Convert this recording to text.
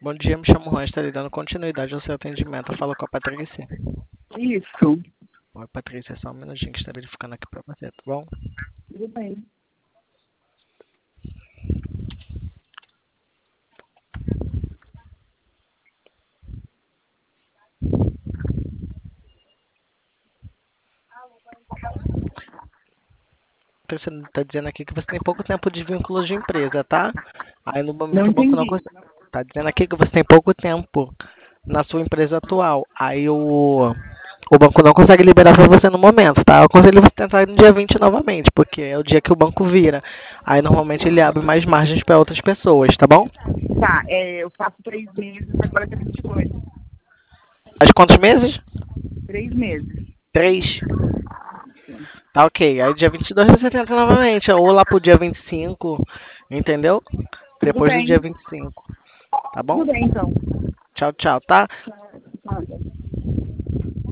Bom dia, me chamo Juan, estarei dando continuidade ao seu atendimento. Eu falo com a Patrícia. Isso, Oi, Patrícia, só um minutinho que está verificando aqui pra você, tá bom? tudo bem. Patrícia está dizendo aqui que você tem pouco tempo de vínculo de empresa, tá? Aí no Não momento o banco não entendi. consegue. Tá dizendo aqui que você tem pouco tempo na sua empresa atual. Aí o banco não consegue liberar para você no momento, tá? Eu aconselho você tentar no dia 20 novamente, porque é o dia que o banco vira. Aí normalmente ele abre mais margens para outras pessoas, tá bom? Tá, eu faço 3 meses, agora é 22. Faz quantos meses? 3 meses. 3. Tá ok. Aí dia 22 você tenta novamente. Ou lá pro dia 25, entendeu? Tudo Depois do dia bem. 25. Tá bom? Tudo bem, então. Tchau, tchau, tá? Nada.